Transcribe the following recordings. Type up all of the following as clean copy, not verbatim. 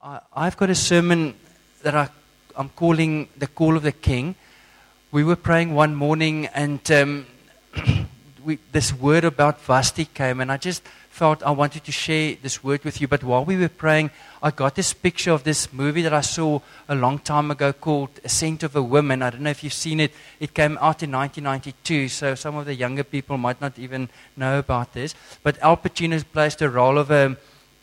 I've got a sermon that I'm calling The Call of the King. We were praying one morning and this word about Vasti came, and I just felt I wanted to share this word with you. But while we were praying, I got this picture of this movie that I saw a long time ago called Ascent of a Woman. I don't know if you've seen it. It came out in 1992, so some of the younger people might not even know about this. But Al Pacino plays the role of a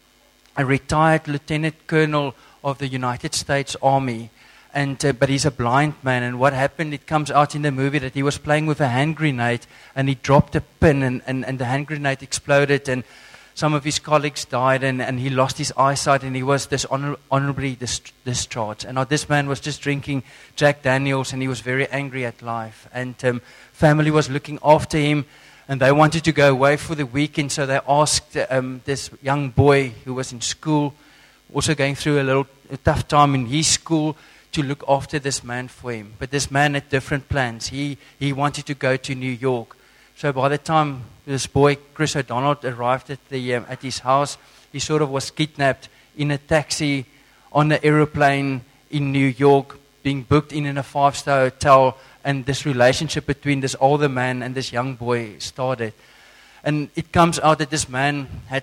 retired lieutenant colonel of the United States Army. But he's a blind man, and what happened, it comes out in the movie that he was playing with a hand grenade, and he dropped a pin, and the hand grenade exploded, and some of his colleagues died, and he lost his eyesight, and he was honorably discharged. And now this man was just drinking Jack Daniels, and he was very angry at life. And family was looking after him, and they wanted to go away for the weekend, so they asked this young boy who was in school, also going through a tough time in his school, to look after this man for him. But this man had different plans. He wanted to go to New York. So by the time this boy, Chris O'Donnell, arrived at his house, he sort of was kidnapped in a taxi on an aeroplane in New York, being booked in a 5-star hotel, and this relationship between this older man and this young boy started. And it comes out that this man had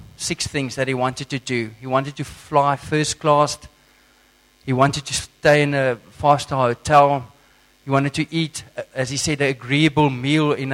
6 things that he wanted to do. He wanted to fly first class. He wanted to stay in a 5-star hotel. He wanted to eat, as he said, an agreeable meal in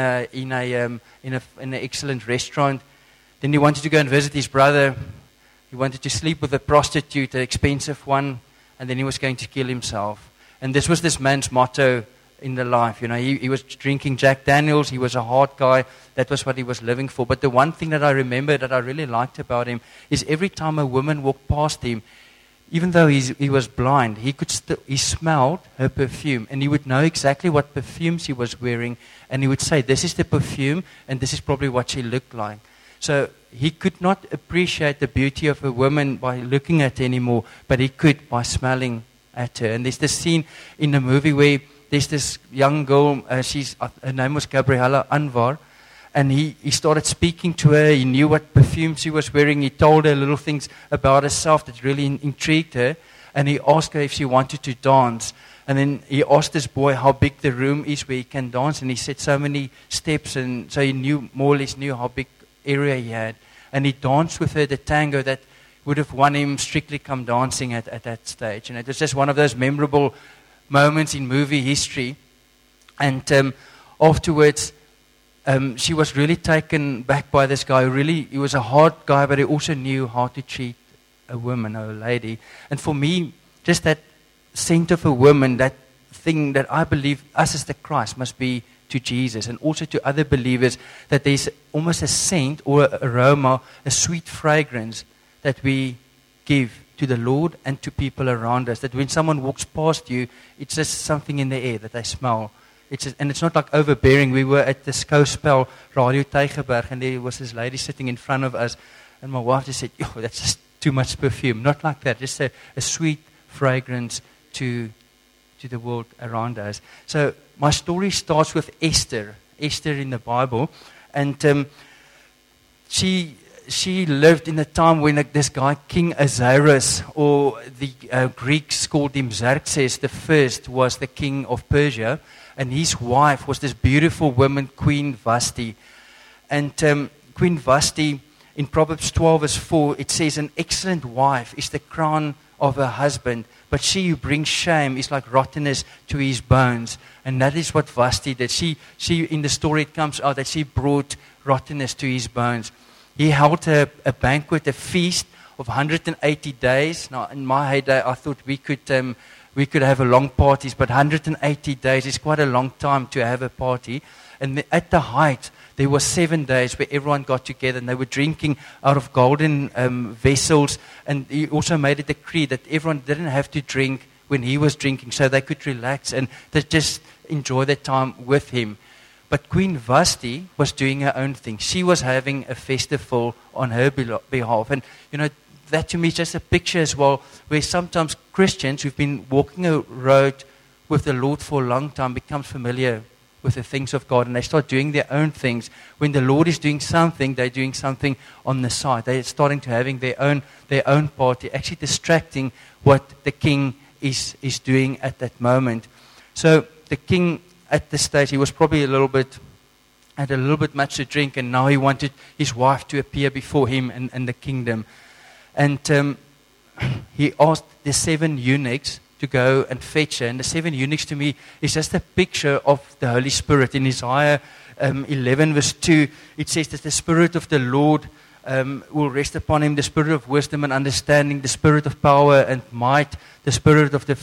an excellent restaurant. Then he wanted to go and visit his brother. He wanted to sleep with a prostitute, an expensive one, and then he was going to kill himself. And this was this man's motto in the life. You know, he was drinking Jack Daniels. He was a hard guy. That was what he was living for. But the one thing that I remember that I really liked about him is every time a woman walked past him, even though he was blind, he smelled her perfume, and he would know exactly what perfumes he was wearing, and he would say, this is the perfume, and this is probably what she looked like. So he could not appreciate the beauty of a woman by looking at her anymore, but he could by smelling at her. And there's this scene in the movie where there's this young girl, her name was Gabriella Anwar, and he started speaking to her. He knew what perfume she was wearing. He told her little things about herself that really intrigued her. And he asked her if she wanted to dance. And then he asked this boy how big the room is where he can dance. And he said so many steps. And so he more or less knew how big area he had. And he danced with her the tango that would have won him Strictly Come Dancing at that stage. And it was just one of those memorable moments in movie history. And afterwards, she was really taken back by this guy. He was a hard guy, but he also knew how to treat a woman or a lady. And for me, just that scent of a woman, that thing that I believe us as the Christ must be to Jesus and also to other believers, that there's almost a scent or an aroma, a sweet fragrance that we give to the Lord and to people around us. That when someone walks past you, it's just something in the air that they smell. And it's not like overbearing. We were at the Skouspel Radio Tygerberg, and there was this lady sitting in front of us, and my wife just said, that's just too much perfume. Not like that, just a sweet fragrance to the world around us. So my story starts with Esther in the Bible, and she lived in a time when this guy, King Ahasuerus, or the Greeks called him Xerxes the First, was the king of Persia. And his wife was this beautiful woman, Queen Vasti. And Queen Vasti, in Proverbs 12 verse 4, it says, an excellent wife is the crown of her husband, but she who brings shame is like rottenness to his bones. And that is what Vasti did. She in the story, it comes out that she brought rottenness to his bones. He held a banquet, a feast of 180 days. Now, in my heyday, I thought we could have a long parties, but 180 days is quite a long time to have a party. And at the height, there were 7 days where everyone got together, and they were drinking out of golden vessels. And he also made a decree that everyone didn't have to drink when he was drinking, so they could relax and they just enjoy their time with him. But Queen Vasti was doing her own thing. She was having a festival on her behalf. And, that to me is just a picture as well, where sometimes Christians who've been walking a road with the Lord for a long time become familiar with the things of God, and they start doing their own things. When the Lord is doing something, they're doing something on the side. They're starting to having their own party, actually distracting what the king is doing at that moment. So the king at this stage, he was probably had a little bit much to drink, and now he wanted his wife to appear before him and the kingdom. And he asked the 7 eunuchs to go and fetch her. And the 7 eunuchs to me is just a picture of the Holy Spirit. In Isaiah 11 verse 2, it says that the Spirit of the Lord will rest upon him, the Spirit of wisdom and understanding, the Spirit of power and might, the Spirit of the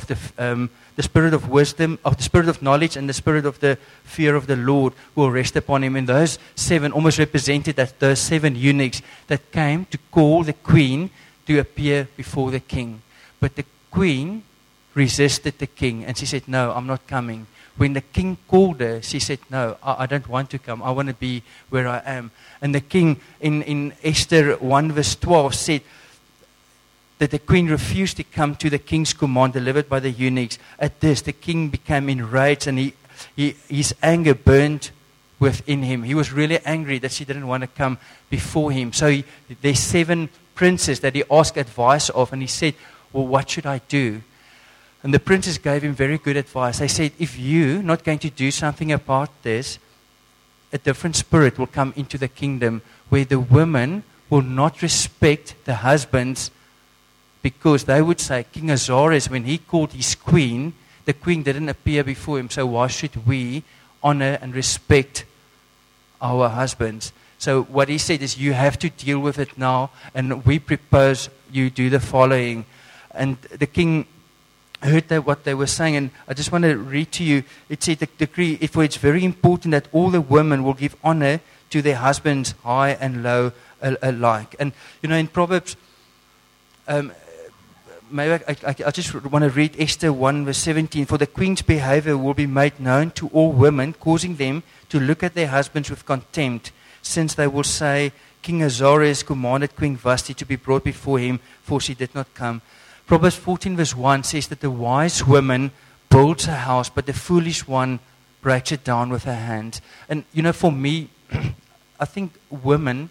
Spirit of wisdom, of the Spirit of knowledge, and the Spirit of the fear of the Lord will rest upon him. And those 7 almost represented that those 7 eunuchs that came to call the queen to appear before the king. But the queen resisted the king, and she said, "No, I'm not coming." When the king called her, she said, "No, I don't want to come. I want to be where I am." And the king in Esther 1 verse 12 said that the queen refused to come to the king's command delivered by the eunuchs. At this, the king became enraged, and his anger burned within him. He was really angry that she didn't want to come before him. So there's 7 princes that he asked advice of, and he said, "Well, what should I do?" And the princes gave him very good advice. They said, "If you're not going to do something about this, a different spirit will come into the kingdom where the women will not respect the husbands, because they would say, King Ahasuerus, when he called his queen, the queen didn't appear before him, so why should we honor and respect our husbands?" So what he said is, you have to deal with it now, and we propose you do the following. And the king heard what they were saying, and I just want to read to you. It said, the decree, for it's very important that all the women will give honor to their husbands, high and low alike. And, in Proverbs, maybe I just want to read Esther 1 verse 17. "For the queen's behavior will be made known to all women, causing them to look at their husbands with contempt, since they will say, King Ahasuerus commanded Queen Vashti to be brought before him, for she did not come." Proverbs 14 verse 1 says that the wise woman builds a house, but the foolish one breaks it down with her hands. And, for me, I think women,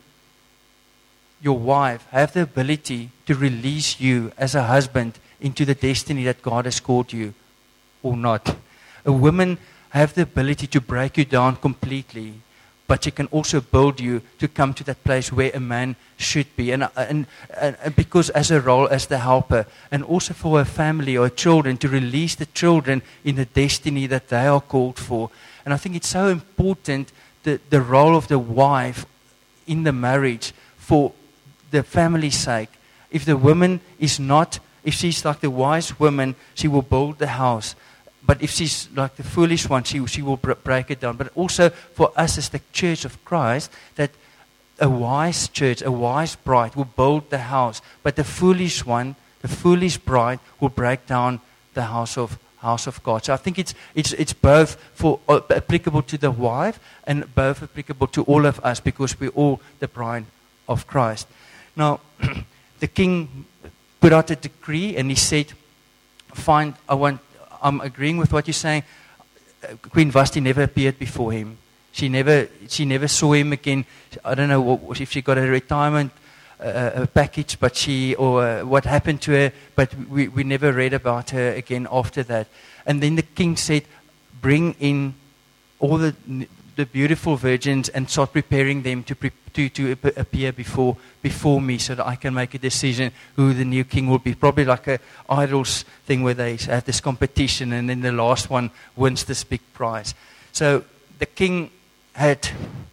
your wife, have the ability to release you as a husband into the destiny that God has called you, or not. A woman have the ability to break you down completely, but she can also build you to come to that place where a man should be. And because as a role as the helper, and also for a family or children, to release the children in the destiny that they are called for. And I think it's so important, the role of the wife in the marriage for the family's sake. If the woman is not, if she's like the wise woman, she will build the house. But if she's like the foolish one, she will break it down. But also for us as the church of Christ, that a wise church, a wise bride will build the house. But the foolish one, the foolish bride will break down the house of God. So I think it's both applicable to the wife and both applicable to all of us, because we're all the bride of Christ. Now, the king put out a decree, and he said, "Fine, I'm agreeing with what you're saying." Queen Vashti never appeared before him. She never saw him again. I don't know if she got a retirement package, or what happened to her, but we never read about her again after that. And then the king said, "Bring in all the beautiful virgins and start preparing them to appear before me, so that I can make a decision who the new king will be." Probably like a idols thing where they have this competition, and then the last one wins this big prize. So the king had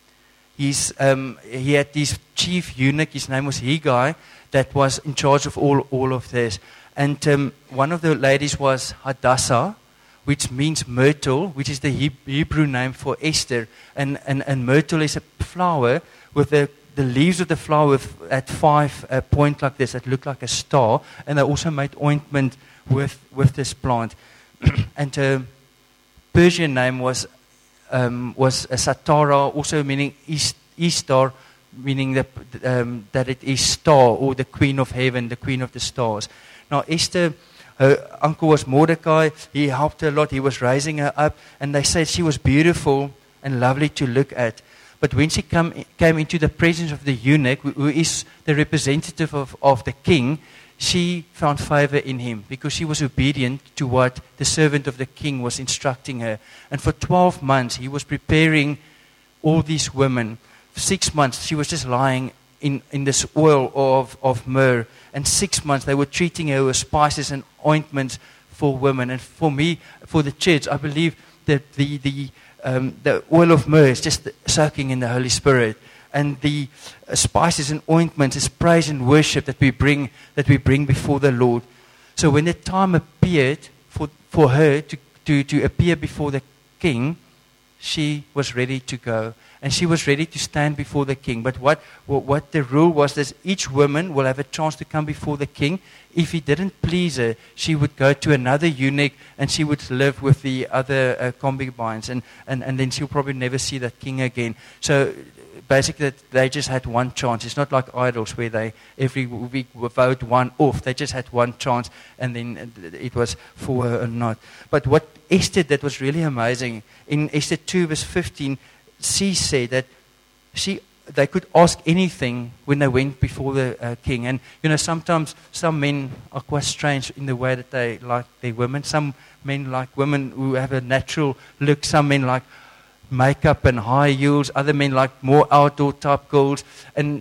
he had this chief eunuch. His name was Hegai, that was in charge of all of this. And one of the ladies was Hadassah, which means myrtle, which is the Hebrew name for Esther. And myrtle is a flower with the leaves of the flower at 5 point like this, that look like a star. And they also made ointment with this plant. And her Persian name was Satara, also meaning Ishtar, meaning that it is star, or the queen of heaven, the queen of the stars. Now Esther, Her uncle was Mordecai. He helped her a lot. He was raising her up. And they said she was beautiful and lovely to look at. But when she came into the presence of the eunuch, who is the representative of the king, she found favor in him because she was obedient to what the servant of the king was instructing her. And for 12 months, he was preparing all these women. For 6 months, she was just lying in this oil of myrrh. And 6 months, they were treating her with spices and ointments for women. And for me, for the church, I believe that the oil of myrrh is just soaking in the Holy Spirit. And the spices and ointments is praise and worship that we bring before the Lord. So when the time appeared for her to appear before the king, she was ready to go. And she was ready to stand before the king. But what the rule was that each woman will have a chance to come before the king. If he didn't please her, she would go to another eunuch and she would live with the other concubines. And then she'll probably never see that king again. So basically, they just had one chance. It's not like idols where they every week vote one off. They just had one chance, and then it was for her or not. But what Esther did was really amazing. In Esther 2 verse 15, she said that they could ask anything when they went before the king. And sometimes some men are quite strange in the way that they like their women. Some men like women who have a natural look. Some men like makeup and high heels. Other men like more outdoor type girls. And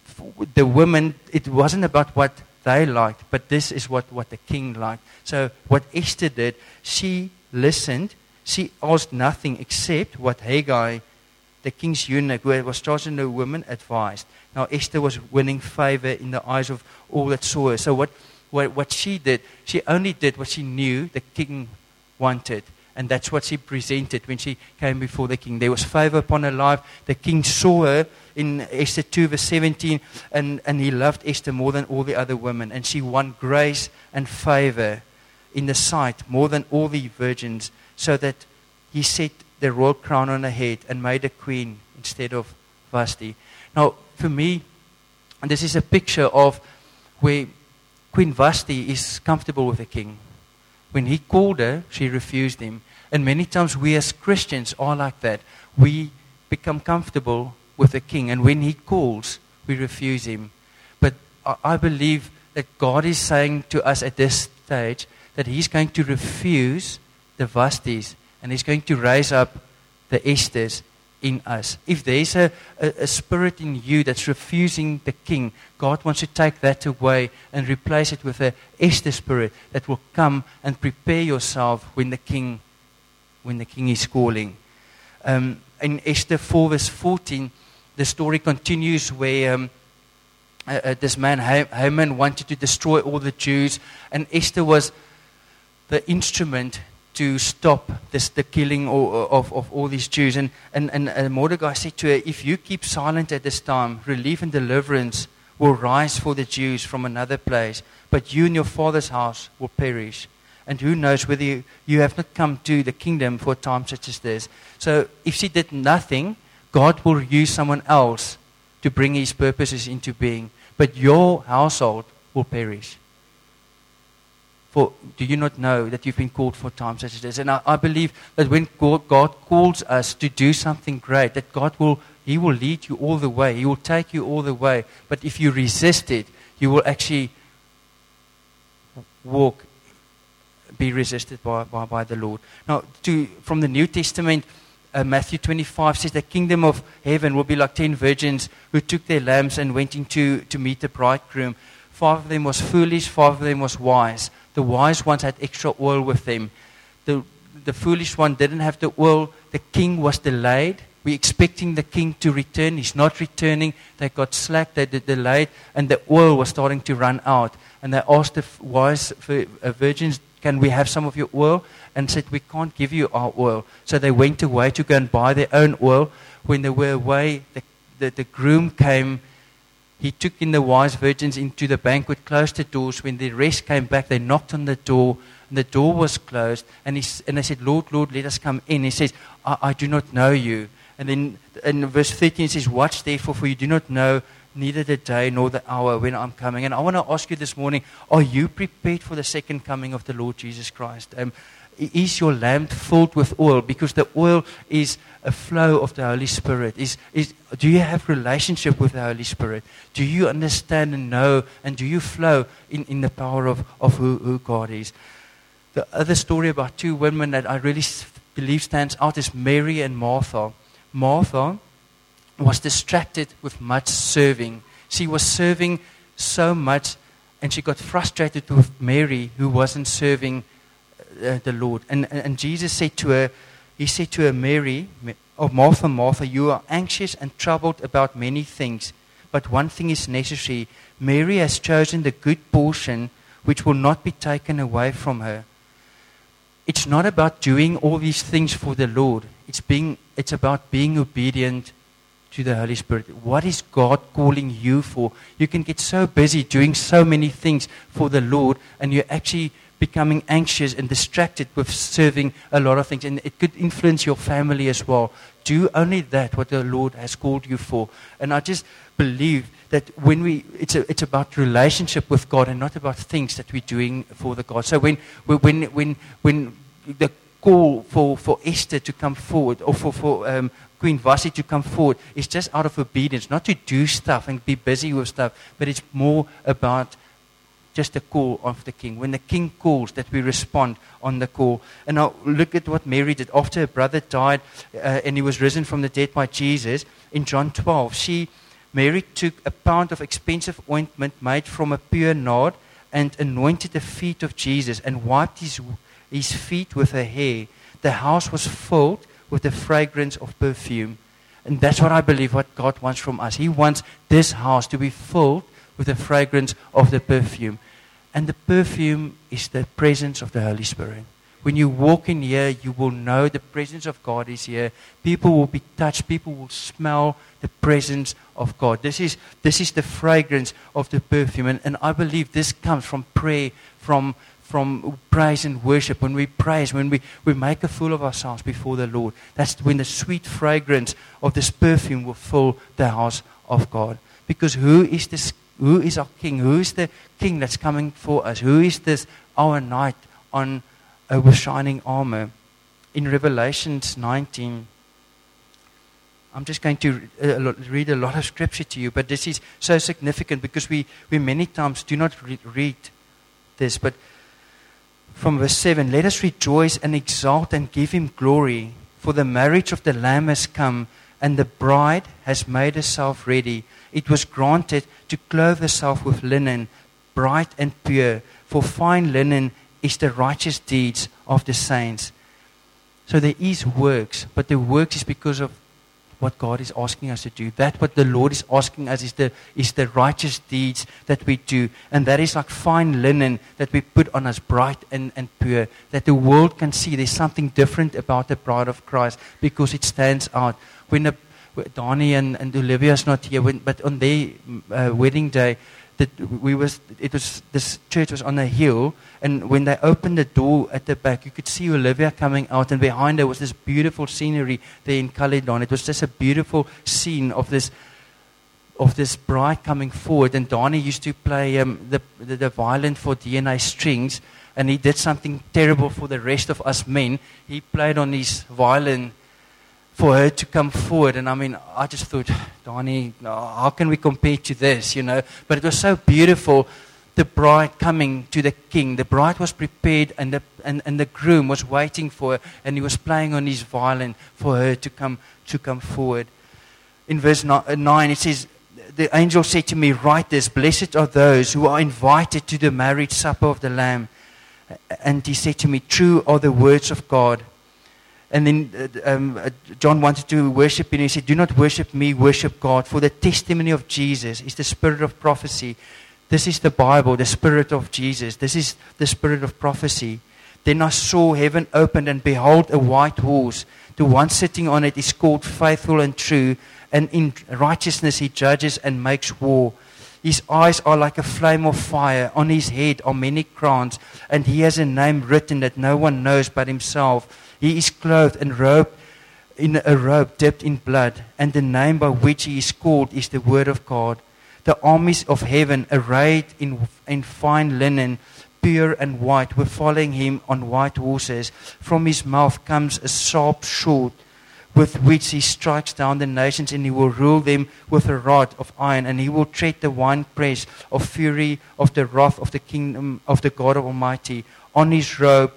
the women, it wasn't about what they liked, but this is what the king liked. So what Esther did, she listened. She asked nothing except what Haggai, the king's eunuch, who was charging the woman, advised. Now Esther was winning favor in the eyes of all that saw her. So what she did, she only did what she knew the king wanted. And that's what she presented when she came before the king. There was favor upon her life. The king saw her in Esther 2 verse 17, and he loved Esther more than all the other women. And she won grace and favor in the sight more than all the virgins, so that he set the royal crown on her head and made her queen instead of Vashti. Now, for me, this is a picture of where Queen Vashti is comfortable with the king. When he called her, she refused him. And many times we as Christians are like that. We become comfortable with the king. And when he calls, we refuse him. But I believe that God is saying to us at this stage that he's going to refuse the Vashtis. And he's going to raise up the Esthers in us. If there's a spirit in you that's refusing the king, God wants to take that away and replace it with an Esther spirit that will come and prepare yourself when the king is calling. In Esther 4 verse 14, the story continues where this man Haman wanted to destroy all the Jews, and Esther was the instrument to stop the killing of all these Jews. And Mordecai said to her, if you keep silent at this time, relief and deliverance will rise for the Jews from another place, but you and your father's house will perish. And who knows whether you have not come to the kingdom for a time such as this. So if she did nothing, God will use someone else to bring his purposes into being. But your household will perish. For do you not know that you've been called for times such as this? And I believe that when God calls us to do something great, that He will lead you all the way. He will take you all the way. But if you resist it, you will actually be resisted by the Lord. Now, from the New Testament, Matthew 25 says the kingdom of heaven will be like 10 virgins who took their lamps and went to meet the bridegroom. 5 of them was foolish, 5 of them was wise. The wise ones had extra oil with them. The foolish one didn't have the oil. The king was delayed. We're expecting the king to return. He's not returning. They got slack. They delayed. And the oil was starting to run out. And they asked the wise virgins, can we have some of your oil? And said, we can't give you our oil. So they went away to go and buy their own oil. When they were away, the groom came. He took in the wise virgins into the banquet, closed the doors. When the rest came back, they knocked on the door, and the door was closed. And they said, Lord, Lord, let us come in. He says, I do not know you. And then in verse 13 it says, watch therefore, for you do not know neither the day nor the hour when I'm coming. And I want to ask you this morning, are you prepared for the second coming of the Lord Jesus Christ? Is your lamp filled with oil? Because the oil is a flow of the Holy Spirit. Do you have relationship with the Holy Spirit? Do you understand and know, and do you flow in the power of who God is? The other story about two women that I really believe stands out is Mary and Martha. Martha was distracted with much serving. She was serving so much, and she got frustrated with Mary, who wasn't serving the Lord. And Jesus said to her, He said to her, Mary, oh Martha, Martha, you are anxious and troubled about many things, but one thing is necessary. Mary has chosen the good portion, which will not be taken away from her. It's not about doing all these things for the Lord. It's about being obedient to the Holy Spirit. What is God calling you for? You can get so busy doing so many things for the Lord, and you're actually becoming anxious and distracted with serving a lot of things, and it could influence your family as well. Do only that what the Lord has called you for. And I just believe that it's about relationship with God and not about things that we're doing for the God. So when the call for Esther to come forward, or for Queen Vasi to come forward, is just out of obedience, not to do stuff and be busy with stuff, but it's more about just the call of the king. When the king calls, that we respond on the call. And now look at what Mary did. After her brother died and he was risen from the dead by Jesus, in John 12, Mary took a pound of expensive ointment made from a pure nard and anointed the feet of Jesus and wiped his feet with her hair. The house was filled with the fragrance of perfume. And that's what I believe what God wants from us. He wants this house to be filled with the fragrance of the perfume. And the perfume is the presence of the Holy Spirit. When you walk in here, you will know the presence of God is here. People will be touched. People will smell the presence of God. This is the fragrance of the perfume. And I believe this comes from prayer, from praise and worship. When we praise, when we make a fool of ourselves before the Lord, that's when the sweet fragrance of this perfume will fill the house of God. Because who is our king? Who is the king that's coming for us? Who is this our knight on with shining armor? In Revelation 19, I'm just going to read a lot of scripture to you, but this is so significant because we many times do not read this. But from verse 7, let us rejoice and exult and give him glory, for the marriage of the Lamb has come, and the bride has made herself ready. It was granted to clothe herself with linen, bright and pure, for fine linen is the righteous deeds of the saints. So there is works, but the works is because of what God is asking us to do. That what the Lord is asking us is the righteous deeds that we do. And that is like fine linen that we put on us, bright and pure, that the world can see there's something different about the bride of Christ because it stands out. When Donnie and Olivia is not here, but on their wedding day, this church was on a hill, and when they opened the door at the back, you could see Olivia coming out, and behind her was this beautiful scenery there in Caledon. It was just a beautiful scene of this bride coming forward. And Donnie used to play the violin for DNA Strings, and he did something terrible for the rest of us men. He played on his violin for her to come forward. And I mean, I just thought, Donnie, how can we compare to this, But it was so beautiful, the bride coming to the king. The bride was prepared, and the groom was waiting for her, and he was playing on his violin for her to come forward. In verse 9, it says, the angel said to me, write this, blessed are those who are invited to the marriage supper of the Lamb. And he said to me, true are the words of God. And then John wanted to worship him. He said, do not worship me, worship God. For the testimony of Jesus is the spirit of prophecy. This is the Bible, the spirit of Jesus. This is the spirit of prophecy. Then I saw heaven opened, and behold, a white horse. The one sitting on it is called Faithful and True, and in righteousness he judges and makes war. His eyes are like a flame of fire. On his head are many crowns, and he has a name written that no one knows but himself. He is clothed and robed in a robe dipped in blood, and the name by which he is called is the Word of God. The armies of heaven, arrayed in fine linen, pure and white, were following him on white horses. From his mouth comes a sharp sword, with which he strikes down the nations, and he will rule them with a rod of iron, and he will tread the winepress of fury of the wrath of the kingdom of the God Almighty. On his robe,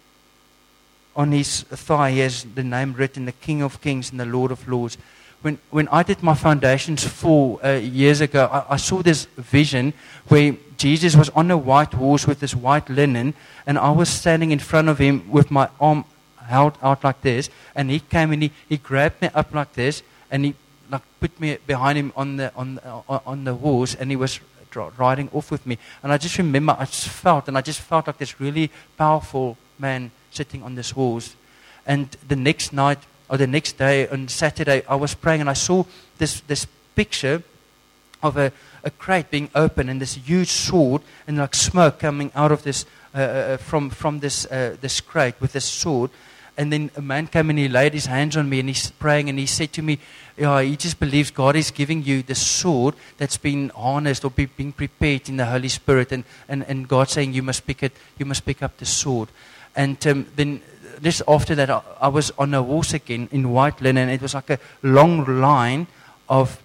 on his thigh, he has the name written, the King of Kings and the Lord of Lords. When I did my foundations 4 years ago, I saw this vision where Jesus was on a white horse with this white linen, and I was standing in front of him with my arm held out like this, and he came and he grabbed me up like this, and he like put me behind him on the horse, and he was riding off with me. And I just remember I just felt like this really powerful man sitting on this horse. And the next night, or the next day, on Saturday, I was praying, and I saw this picture of a crate being opened, and this huge sword, and like smoke coming out of this from this crate with this sword. And then a man came and he laid his hands on me, and he's praying, and he said to me, he just believes God is giving you the sword that's been harnessed or being prepared in the Holy Spirit, and God saying you must pick up the sword. And then just after that, I was on a horse again in white linen. It was like a long line of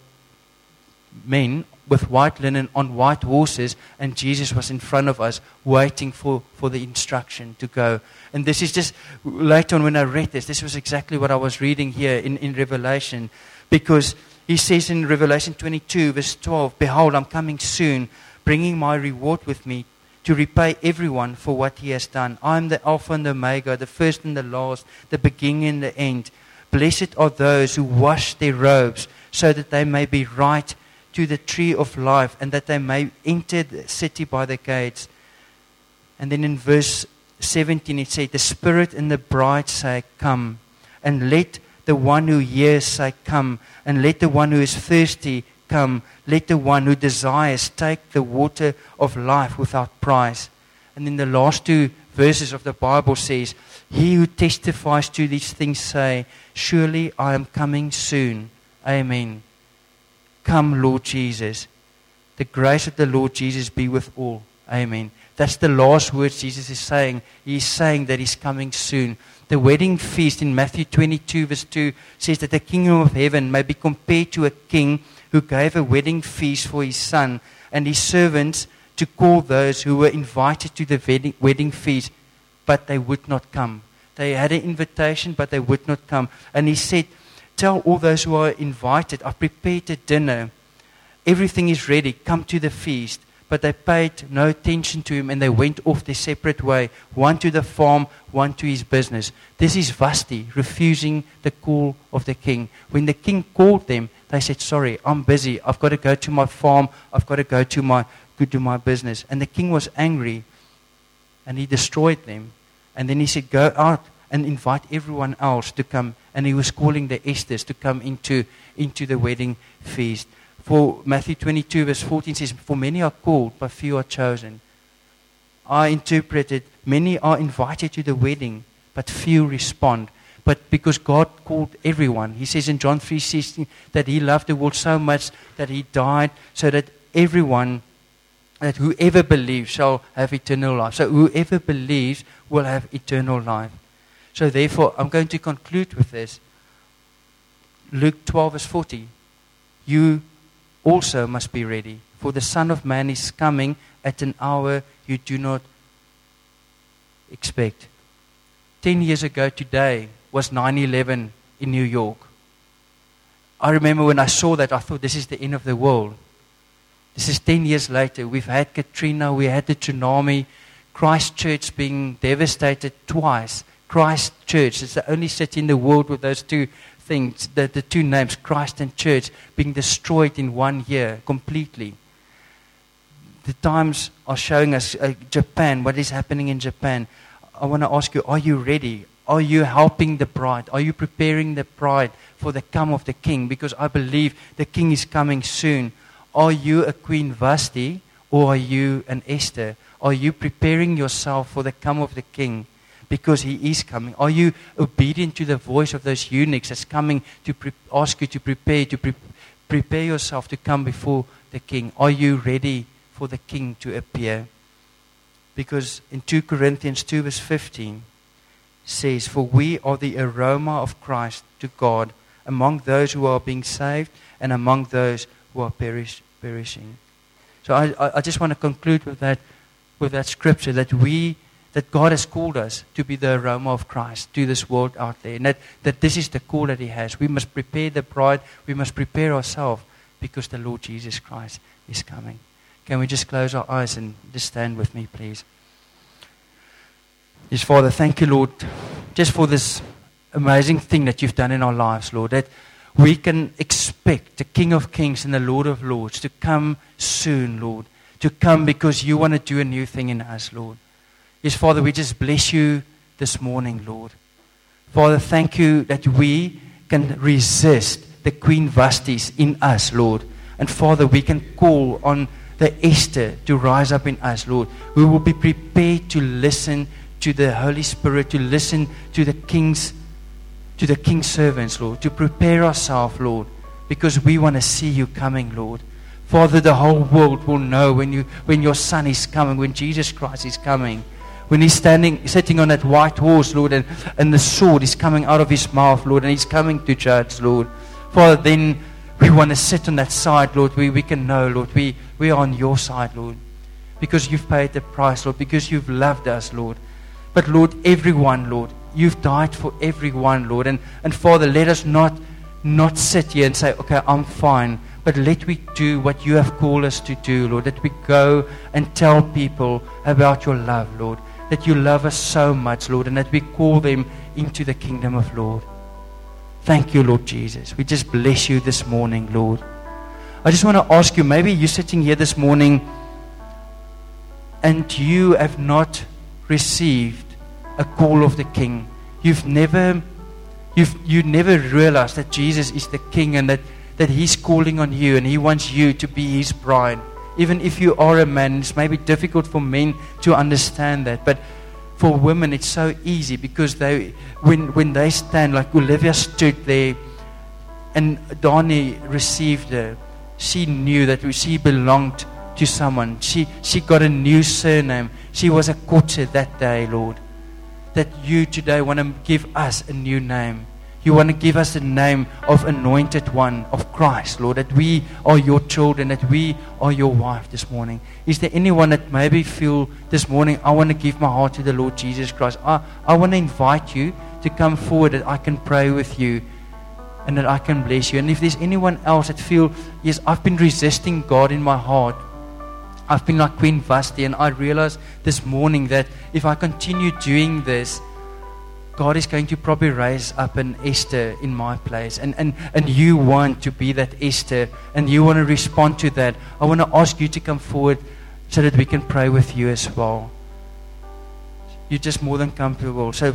men with white linen on white horses, and Jesus was in front of us waiting for the instruction to go. And this is just, later on when I read this was exactly what I was reading here in Revelation, because he says in Revelation 22 verse 12, "Behold, I'm coming soon, bringing my reward with me, to repay everyone for what he has done. I am the Alpha and the Omega, the first and the last, the beginning and the end. Blessed are those who wash their robes, so that they may be right to the tree of life, and that they may enter the city by the gates." And then in verse 17 it said, "The Spirit and the bride say, Come. And let the one who hears say, Come. And let the one who is thirsty come. Let the one who desires take the water of life without price." And then the last 2 verses of the Bible says, "He who testifies to these things say, Surely I am coming soon. Amen. Come, Lord Jesus. The grace of the Lord Jesus be with all. Amen." That's the last words Jesus is saying. He's saying that he's coming soon. The wedding feast in Matthew 22 verse 2 says that the kingdom of heaven may be compared to a king who gave a wedding feast for his son and his servants to call those who were invited to the wedding feast, but they would not come. They had an invitation, but they would not come. And he said, "Tell all those who are invited, I've prepared a dinner. Everything is ready. Come to the feast." But they paid no attention to him, and they went off their separate way, one to the farm, one to his business. This is Vashti, refusing the call of the king. When the king called them, they said, "Sorry, I'm busy. I've got to go to my farm. I've got to go to my business." And the king was angry, and he destroyed them. And then he said, "Go out and invite everyone else to come." And he was calling the Esthers to come into the wedding feast. For Matthew 22 verse 14 says, "For many are called, but few are chosen." I interpreted, many are invited to the wedding, but few respond. But because God called everyone, he says in John 3:16 that he loved the world so much that he died so that everyone, that whoever believes shall have eternal life. So whoever believes will have eternal life. So therefore, I'm going to conclude with this. Luke 12 verse 40. "You also must be ready, for the Son of Man is coming at an hour you do not expect." 10 years ago today was 9/11 in New York. I remember when I saw that, I thought this is the end of the world. This is 10 years later. We've had Katrina, we had the tsunami, Christchurch being devastated twice. Christchurch is the only city in the world with those two things, the 2 names, Christ and church, being destroyed in 1 year completely. The times are showing us Japan, what is happening in Japan. I want to ask you, are you ready? Are you helping the bride? Are you preparing the bride for the come of the king? Because I believe the king is coming soon. Are you a Queen Vashti or are you an Esther? Are you preparing yourself for the come of the king? Because he is coming. Are you obedient to the voice of those eunuchs that's coming to ask you to prepare yourself to come before the King? Are you ready for the King to appear? Because in 2 Corinthians 2 verse 15 says, "For we are the aroma of Christ to God among those who are being saved and among those who are perishing." So I just want to conclude with that scripture, that God has called us to be the aroma of Christ to this world out there. And that this is the call that He has. We must prepare the bride. We must prepare ourselves because the Lord Jesus Christ is coming. Can we just close our eyes and just stand with me, please? Yes, Father, thank you, Lord, just for this amazing thing that you've done in our lives, Lord, that we can expect the King of Kings and the Lord of Lords to come soon, Lord, to come because you want to do a new thing in us, Lord. Yes, Father, we just bless you this morning, Lord. Father, thank you that we can resist the Queen Vastis in us, Lord. And Father, we can call on the Esther to rise up in us, Lord. We will be prepared to listen to the Holy Spirit, to listen to the King's servants, Lord, to prepare ourselves, Lord, because we want to see you coming, Lord. Father, the whole world will know when your Son is coming, when Jesus Christ is coming. When He's sitting on that white horse, Lord, and the sword is coming out of His mouth, Lord, and He's coming to judge, Lord. Father, then we want to sit on that side, Lord, where we can know, Lord, we are on your side, Lord, because you've paid the price, Lord, because you've loved us, Lord. But, Lord, everyone, Lord, you've died for everyone, Lord. And Father, let us not sit here and say, okay, I'm fine. But let we do what you have called us to do, Lord, that we go and tell people about your love, Lord, that you love us so much, Lord, and that we call them into the kingdom of Lord. Thank you, Lord Jesus. We just bless you this morning, Lord. I just want to ask you, maybe you're sitting here this morning and you have not received a call of the King. You never realized that Jesus is the King and that He's calling on you and He wants you to be His bride. Even if you are a man, it's maybe difficult for men to understand that. But for women, it's so easy because when they stand, like Olivia stood there and Donnie received her, she knew that she belonged to someone. She got a new surname. She was a Kotze that day, Lord. That you today want to give us a new name. You want to give us the name of Anointed One, of Christ, Lord, that we are your children, that we are your wife this morning. Is there anyone that maybe feel this morning, I want to give my heart to the Lord Jesus Christ? I want to invite you to come forward that I can pray with you and that I can bless you. And if there's anyone else that feel, yes, I've been resisting God in my heart. I've been like Queen Vashti, and I realized this morning that if I continue doing this, God is going to probably raise up an Esther in my place. And you want to be that Esther, and you want to respond to that. I want to ask you to come forward so that we can pray with you as well. You're just more than comfortable. So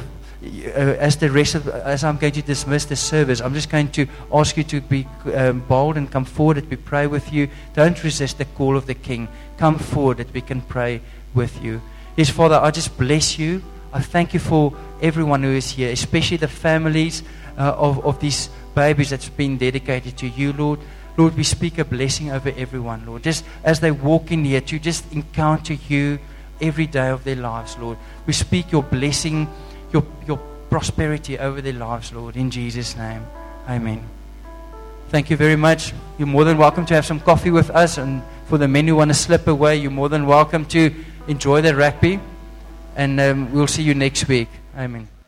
as I'm going to dismiss the service, I'm just going to ask you to be bold and come forward that we pray with you. Don't resist the call of the King. Come forward that we can pray with you. Yes, Father, I just bless you. I thank you for everyone who is here, especially the families of these babies that's been dedicated to you, Lord. Lord, we speak a blessing over everyone, Lord. Just as they walk in here to just encounter you every day of their lives, Lord. We speak your blessing, your prosperity over their lives, Lord, in Jesus' name. Amen. Thank you very much. You're more than welcome to have some coffee with us, and for the men who want to slip away, you're more than welcome to enjoy the rugby. And we'll see you next week. Amen.